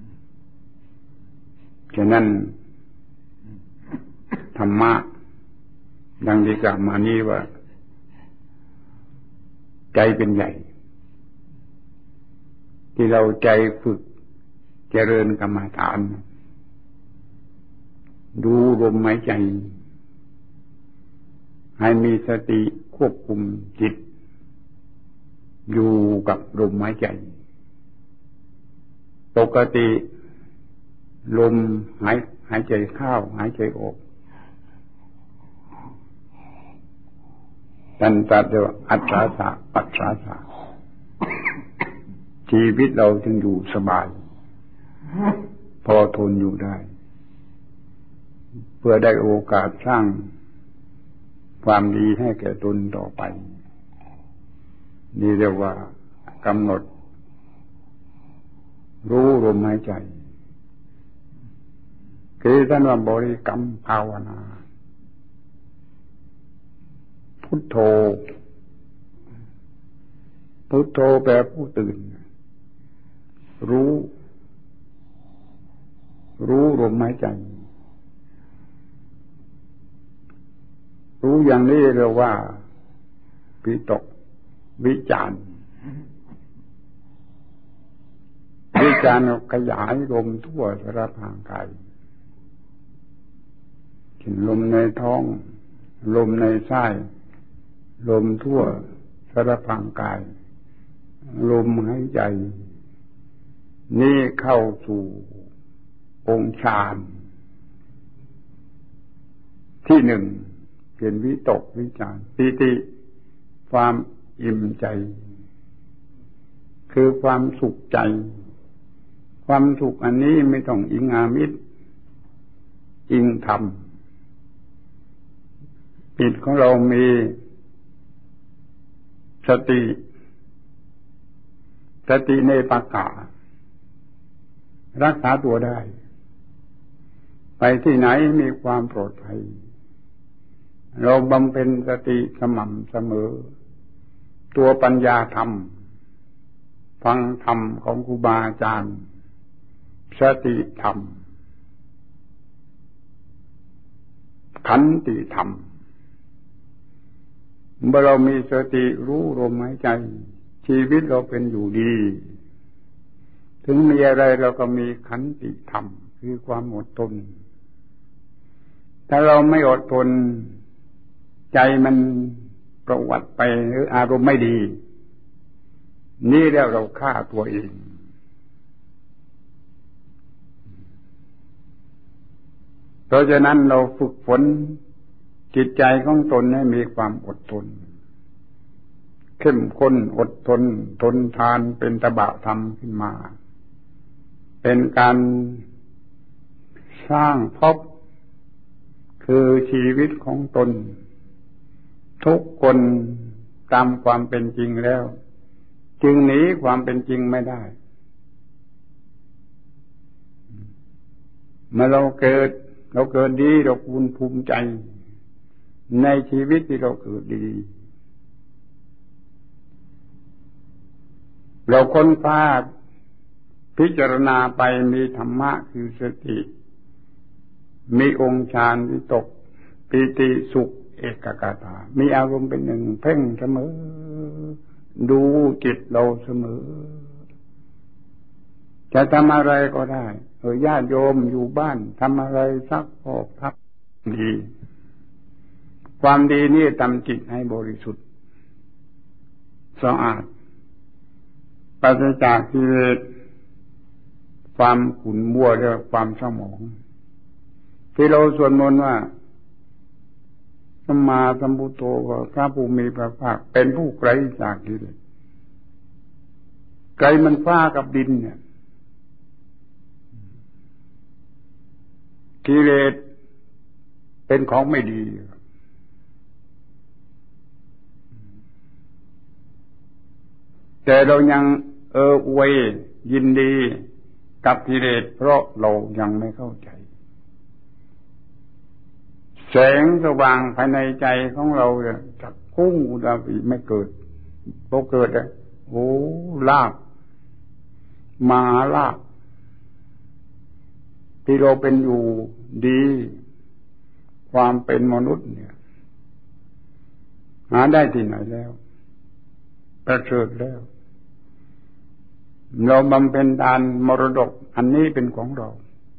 ฉะนั้นธรรมะดังที่กล่าวมานี้ว่าใจเป็นใหญ่ที่เราใจฝึกเจริญกรรมฐานดูลมหายใจให้มีสติควบคุมจิตอยู่กับลมหายใจปกติลมหายใจเข้าหายใจออกท่านตรัสว่าอัตถาสะปัสสาสะชีวิตเราจึงอยู่สบายพอทนอยู่ได้เพื่อได้โอกาสสร้างความดีให้แก่ตนต่อไปนี่เรียกว่ากำหนดรู้ลมหายใจคือท่านว่าบริกรรมภาวนาพุทโธพุทโธแปลผู้ตื่นรู้ลมหายใจรู้อย่างนี้เรียกว่าวิตกวิจารขยายลมทั่วสารพางกายเช่นลมในท้องลมในไส้ลมทั่วสารพางกายลมหายใจนี่เข้าสู่องค์ฌานที่หนึ่งเป็นวิตกวิจารปิติความอิ่มใจคือความสุขใจความสุขอันนี้ไม่ต้องอิงอามิตรอิงธรรมจิตของเรามีสติในปักกะรักษาตัวได้ไปที่ไหนมีความปลอดภัยเราบำเพ็ญสติสม่ำเสมอตัวปัญญาธรรมฟังธรรมของครูบาอาจารย์สติธรรมขันติธรรมเมื่อเรามีสติรู้ลมหายใจชีวิตเราเป็นอยู่ดีถึงมีอะไรเราก็มีขันติธรรมคือความอดทนถ้าเราไม่อดทนใจมันประวัติไปหรืออารมณ์ไม่ดีนี่แล้วเราฆ่าตัวเองเพราะฉะนั้นเราฝึกฝนจิตใจของตนให้มีความอดทนเข้มข้นอดทนทนทานเป็นตบะธรรมขึ้นมาเป็นการสร้างภพคือชีวิตของตนทุกคนตามความเป็นจริงแล้วจึงหนีความเป็นจริงไม่ได้เมื่อเราเกิดดีเราภูมิใจในชีวิตที่เราเกิดดีเราค้นคว้าพิจารณาไปมีธรรมะคือสติมีองค์ฌานวิตกปิติสุขเอกคตามีอารมณ์เป็นหนึ่งเพ่งเสมอดูจิตเราเสมอจะทำอะไรก็ได้ญาติโยมอยู่บ้านทำอะไรซักพอกทับดีความดีนี่ทำจิตให้บริสุทธิ์สะอาดปราศจากกิเลสความขุ่นมัวและความเศร้าหมองที่เราสวดมนต์ว่าสัมมาสัมพุทโธพระผู้มีพระภาคเป็นผู้ไกลจากกิเลสไกลมันฟ้ากับดินเนี่ยกิเลสเป็นของไม่ดีแต่เรายังอวยยินดีกับกิเลสเพราะเรายังไม่เข้าใจแสงสว่างภายในใจของเราจะพุ่งอุดมไม่เกิดพอเกิดโอ้ลาภมหาลาภที่เราเป็นอยู่ดีความเป็นมนุษย์เนี่ยหาได้ที่ไหนแล้วประเสริฐแล้วเราบำเพ็ญทานมรดกอันนี้เป็นของเรา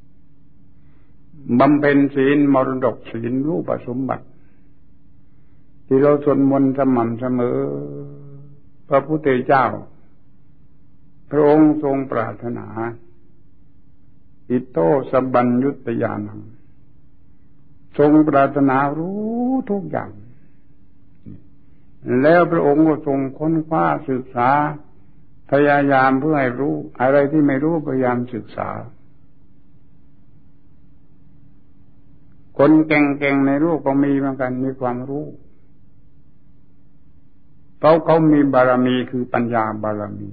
บำเพ็ญศีลมรดกศีลรูปสมบัติที่เราสวดมนต์สม่ำเสมอพระพุทธเจ้าพระองค์ทรงปรารถนาอิโตสัพพัญญุตญาณังทรงปรารถนารู้ทุกอย่างแล้วพระองค์ก็ทรงค้นคว้าศึกษาพยายามเพื่อให้รู้อะไรที่ไม่รู้พยายามศึกษาคนเก่งๆในโลกก็มีเหมือนกันมีความรู้เขามีบารมีคือปัญญาบารมี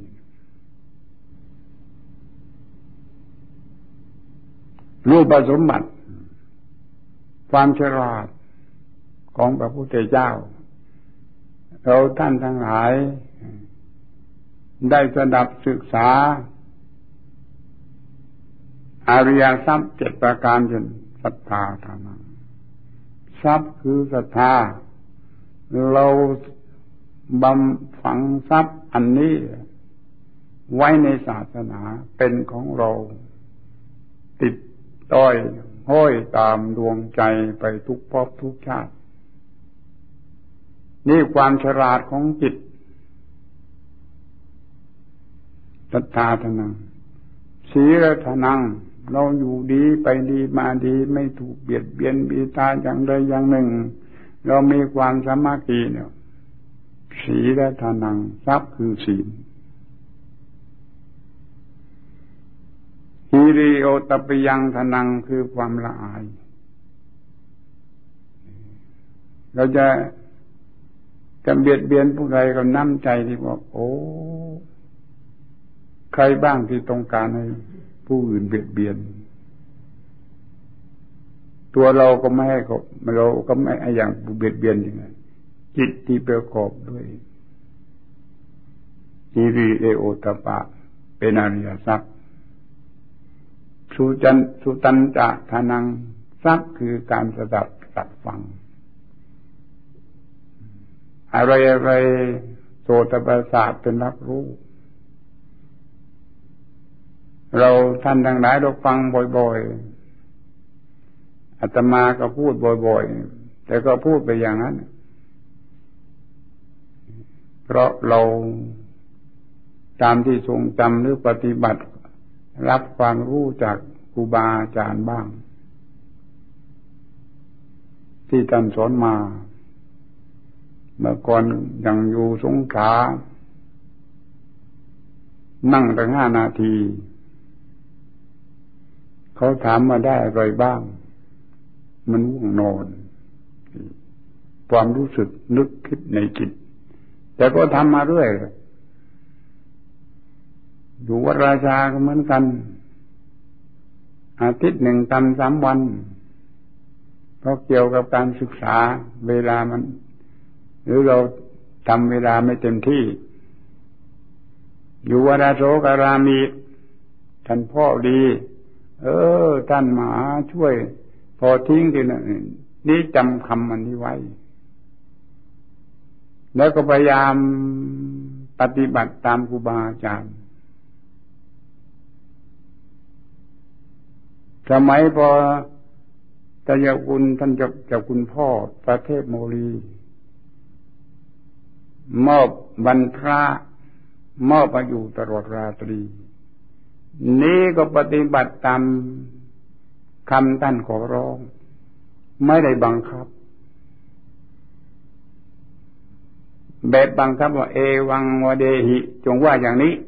รูปสมบัติความฉลาดของพระพุทธเจ้าเราท่านทั้งหลายได้สดับศึกษาอริยทรัพย์7ประการจนศรัทธาธรรมทรัพย์คือศรัทธาเราบำฝังทรัพย์อันนี้ไว้ในศาสนาเป็นของเราติดต้อยห้อยตามดวงใจไปทุกภพทุกชาตินี่ความฉลาดของจิตศรัทธาทนังศีลทนังเราอยู่ดีไปดีมาดีไม่ถูกเบียดเบียนบีตาอย่างใดอย่างหนึ่งเรามีความสามัคคีเนี่ยศีลทนังทรัพย์คือศีลฮิริโอตปยังทนังคือความละอายเราจะเบียดเบียนผู้ใดก็น้ำใจที่บอกโอ้ใครบ้างที่ต้องการให้ผู้อื่นเบียดเบียนตัวเราก็ไม่ให้เราก็ไม่ให้อย่างเบียดเบียนอย่างนั้นจิตที่ประกอบด้วยฮิริโอตปะเป็นอริยทรัพย์สุตัญจะทานังทรัพย์คือการสดับสัตฟังอะไรโสตประสาทเป็นรับรู้เราท่านทั้งหลายเราฟังบ่อยๆอาตมาก็พูดบ่อยๆแต่ก็พูดไปอย่างนั้นเพราะเราตามที่ทรงจำหรือปฏิบัติรับความรู้จากครูบาอาจารย์บ้างที่ท่านสอนมาเมื่อก่อนยังอยู่สงขลานั่งตั้ง5 นาทีเขาถามมาได้อะไรบ้างมันง่วงนอนความรู้สึกนึกคิดในจิตแต่ก็ทำมาเรื่อยอยู่วัดราชาก็เหมือนกันอาทิตย์หนึ่งทำ3 วันเพราะเกี่ยวกับการศึกษาเวลามันหรือเราทำเวลาไม่เต็มที่อยู่วัดอโศการามีท่านพ่อดีท่านมหาช่วยพอทิ้งทีนี้จำคำมันนี้ไว้แล้วก็พยายามปฏิบัติตามครูบาอาจารย์สมัยพอท่านเจ้าคุณพ่อประเทศโมลีมอบวันพระมอบมาอยู่ตลอดราตรีนี้ก็ปฏิบัติตามคำท่านขอร้องไม่ได้บังคับแบบบังคับว่าเอวังวเดหิจงว่าอย่างนี้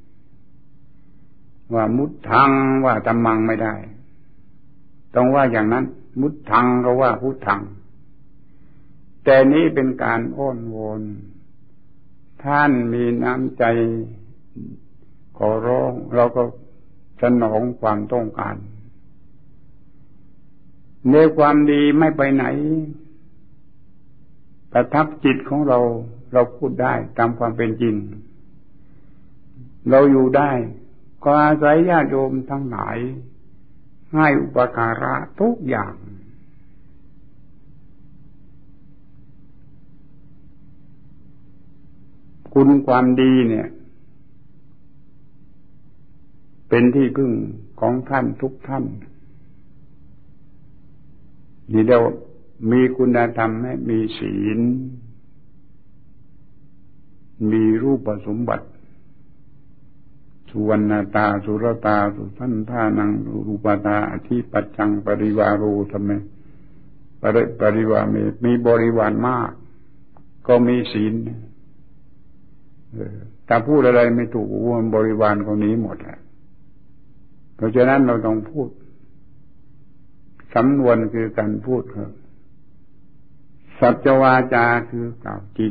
ว่ามุตถังว่าธัมมังไม่ได้ต้องว่าอย่างนั้นมุตถังก็ว่าพุทธังแต่นี้เป็นการอ้อนวอนท่านมีน้ำใจขอร้องเราก็สนองความต้องการในความดีไม่ไปไหนประทับจิตของเราพูดได้ตามความเป็นจริงเราอยู่ได้ก็อาศัยญาติโยมทั้งหลายให้อุปการะทุกอย่างคุณความดีเนี่ยเป็นที่พึ่งของท่านทุกท่านนี่เรามีคุณธรรมให้มีศีลมีรูปสมบัติสุวรรณตาสุรตาสุทันธานังรูปตาอธิปัจจังปริวารูทำไมปริวามีบริวารมากก็มีศีลแต่พูดอะไรไม่ถูกบริวารคนนี้หมดแหละเพราะฉะนั้นเราต้องพูดสำนวนคือการพูดครับสัจวาจาคือกล่าวจริง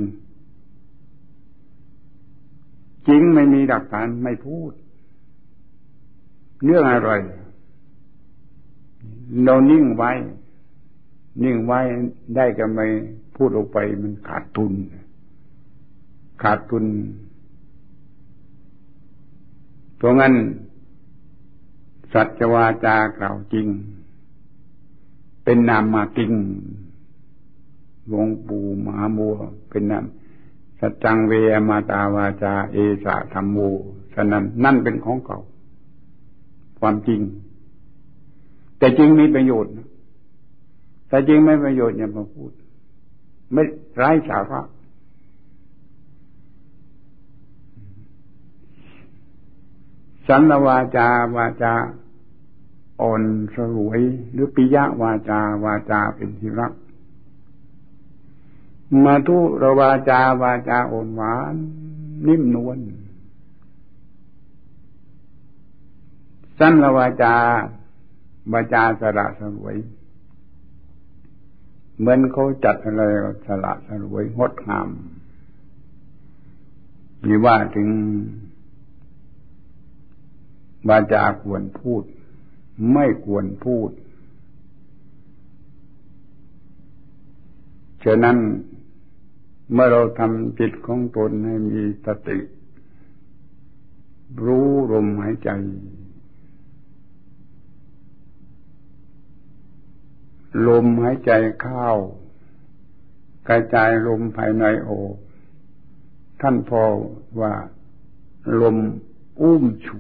จริงไม่มีหลักฐานไม่พูดเรื่องอะไรเรานิ่งไว้ได้ก็ไม่พูดออกไปมันขาดทุนเพราะงั้นสัจวาจากล่าวจริงเป็นนามมากิงหลวงปู่มหาบัวเป็นนามสัจจังเวมาตาวาจาเอสะธัมโมฉะนั้นนั่นเป็นของเก่าความจริงแต่จริงมีประโยชน์นะแต่จริงไม่ประโยชน์อย่ามาพูดไม่ไร้สาระสันนวาจอ่อนสลวยหรือปิยวาจาเป็นที่รักมาทุรวาจาอ่อนหวานนิ่มนวลสันนวาจาสละสลวยเหมือนเขาจัดอะไรสละสลวยงดงามมีว่าถึงวาจาควรพูดไม่ควรพูดฉะนั้นเมื่อเราทำจิตของตนให้มีสติรู้ลมหายใจลมหายใจเข้ากระจายลมภายในออกท่านพอว่าลมอุ้มชู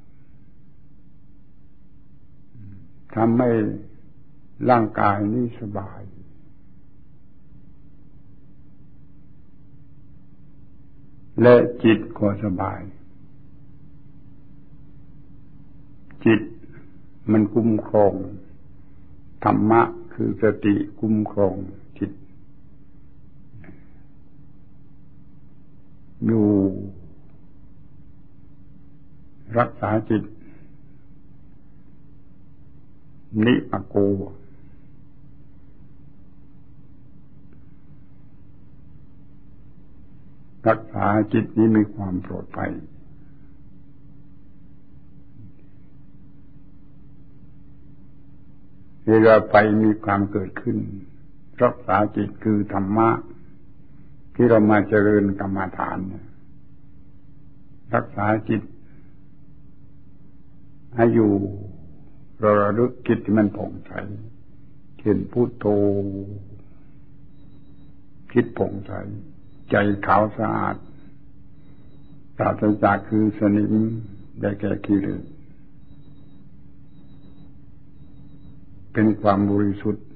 ทำให้ร่างกายนี้สบายและจิตก็สบายจิตมันคุ้มครองธรรมะคือสติคุ้มครองจิตอยู่รักษาจิตนิปโกรักษาจิตนี้มีความปลอดภัยเวลาไปมีความเกิดขึ้นรักษาจิตคือธรรมะที่เรามาเจริญกรรมฐานรักษาจิตให้อยู่เราระลึกจิตที่มันผ่องใสเช่นพุทโธคิดผ่องใสใจขาวสะอาดปราศจากคือสนิมได้แก่กิเลสเป็นความบริสุทธิ์